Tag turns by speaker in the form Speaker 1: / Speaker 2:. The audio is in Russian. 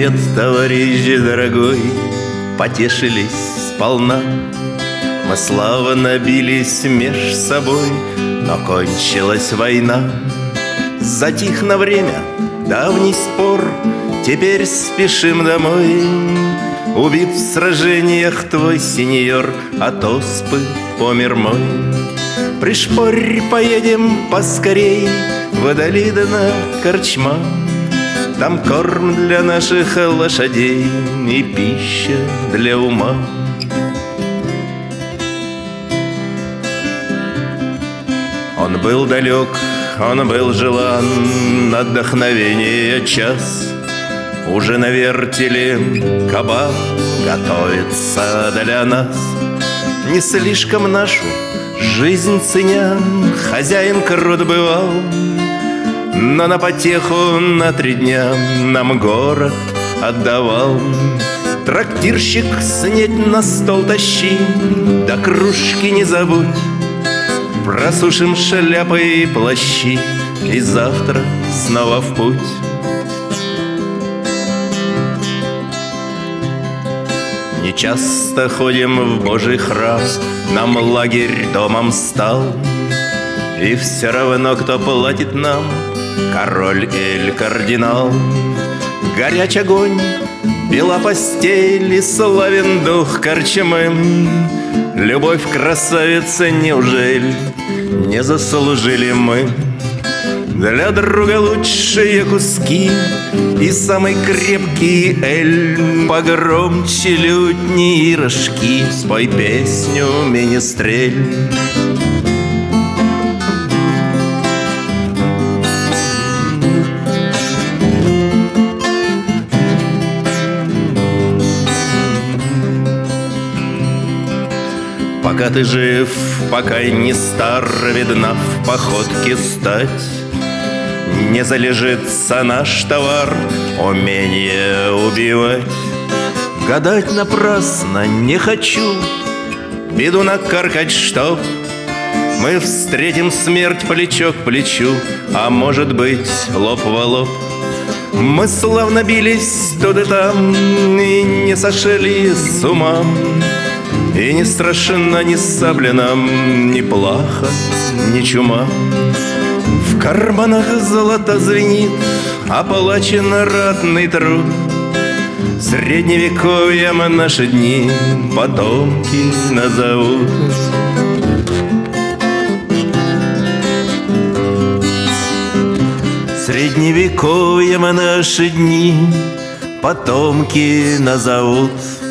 Speaker 1: лет, товарищ дорогой, потешились сполна. Мы славно бились меж собой, но кончилась война. Затих на время давний спор, теперь спешим домой. Убит в сражениях твой сеньор, от оспы помер мой. Пришпорь, поедем поскорей в Долидно корчма. Там корм для наших лошадей и пища для ума. Он был далек, он был желан, отдохновение час. Уже на вертеле кабан готовится для нас. Не слишком нашу жизнь ценя, хозяин крут бывал, но на потеху на 3 дня нам город отдавал. Трактирщик, снедь на стол тащи, да кружки не забудь. Просушим шляпы и плащи, и завтра снова в путь. Не часто ходим в Божий храм, нам лагерь домом стал. И все равно, кто платит нам, король или кардинал. Горяч огонь, бела постель и славен дух корчмы. Любовь красавица, неужели не заслужили мы? Для друга лучшие куски и самый крепкий эль. Погромче лютни и рожки, спой песню, менестрель. Пока ты жив, пока не стар, видна в походке стать. Не залежится наш товар, умение убивать. Гадать напрасно не хочу, беду накаркать, чтоб мы встретим смерть плечо к плечу, а может быть лоб в лоб. Мы славно бились тут и там и не сошли с ума. И не страшна ни сабля нам, ни плаха, ни чума. В карманах золото звенит, оплачен ратный труд. Средневековьем наши дни потомки назовут. Средневековьем наши дни потомки назовут.